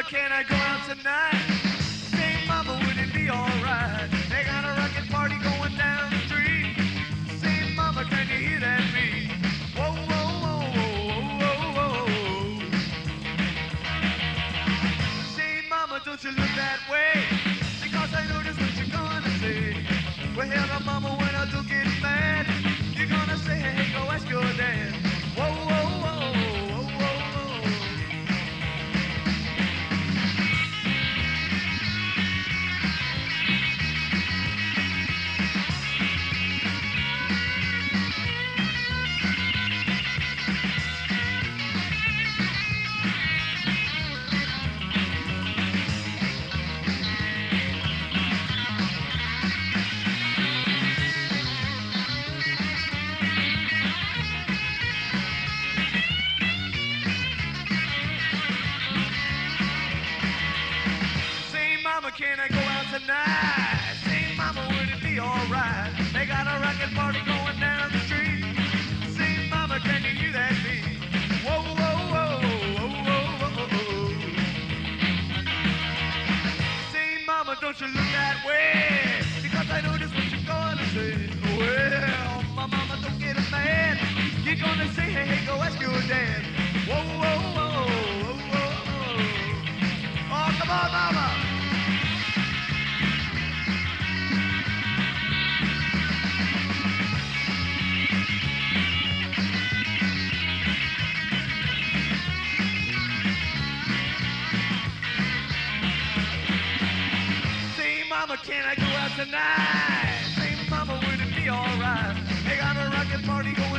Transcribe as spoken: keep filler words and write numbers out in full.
mama, can I go out tonight? Say, mama, would it be alright? They got a rocket party going down the street. Say, mama, can you hear that beat? Whoa, whoa, whoa, whoa, whoa, whoa, whoa. Say, mama, don't you look that way, because I know just what you're gonna say. Well, hell, no, mama, when I do get mad, you're gonna say, hey, go ask your dad. Whoa, whoa, whoa, whoa, whoa, whoa. Can I go out tonight? Say, mama, would it be alright? They got a rocket party going down the street. Say, mama, can you hear that beat? Whoa, whoa, whoa, whoa, whoa, whoa, whoa. Say, mama, don't you look that way, because I know just what you're gonna say. Well, my mama, don't get mad. You're gonna say, hey, hey, go ask your dad. Whoa, whoa, whoa, whoa, whoa, whoa. Oh, come on, mama. Mama, can I go out tonight? Say, mama, would it be alright? They got a rocket party going